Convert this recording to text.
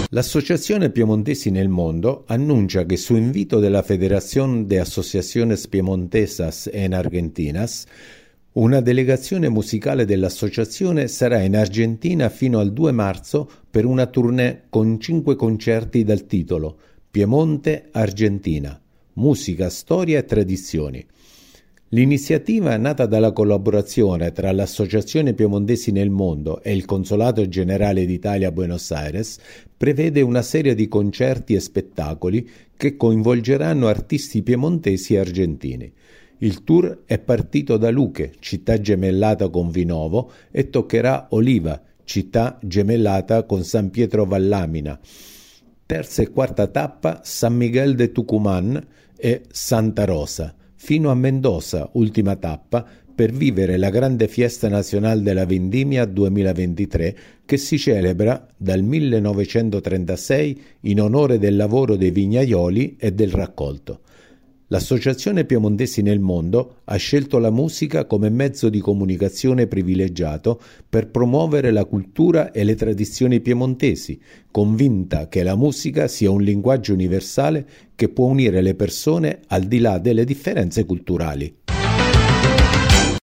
L'Associazione Piemontesi nel Mondo annuncia che su invito della Federación de Asociaciones Piemontesas en Argentinas, una delegazione musicale dell'associazione sarà in Argentina fino al 2 marzo per una tournée con 5 concerti dal titolo Piemonte Argentina, musica, storia e tradizioni. L'iniziativa, nata dalla collaborazione tra l'Associazione Piemontesi nel Mondo e il Consolato Generale d'Italia a Buenos Aires, prevede una serie di concerti e spettacoli che coinvolgeranno artisti piemontesi e argentini. Il tour è partito da Luque, città gemellata con Vinovo, e toccherà Oliva, città gemellata con San Pietro Vallamina. Terza e quarta tappa San Miguel de Tucumán e Santa Rosa, fino a Mendoza, ultima tappa, per vivere la grande Fiesta Nacional della Vendimia 2023 che si celebra dal 1936 in onore del lavoro dei vignaioli e del raccolto. L'Associazione Piemontesi nel Mondo ha scelto la musica come mezzo di comunicazione privilegiato per promuovere la cultura e le tradizioni piemontesi, convinta che la musica sia un linguaggio universale che può unire le persone al di là delle differenze culturali.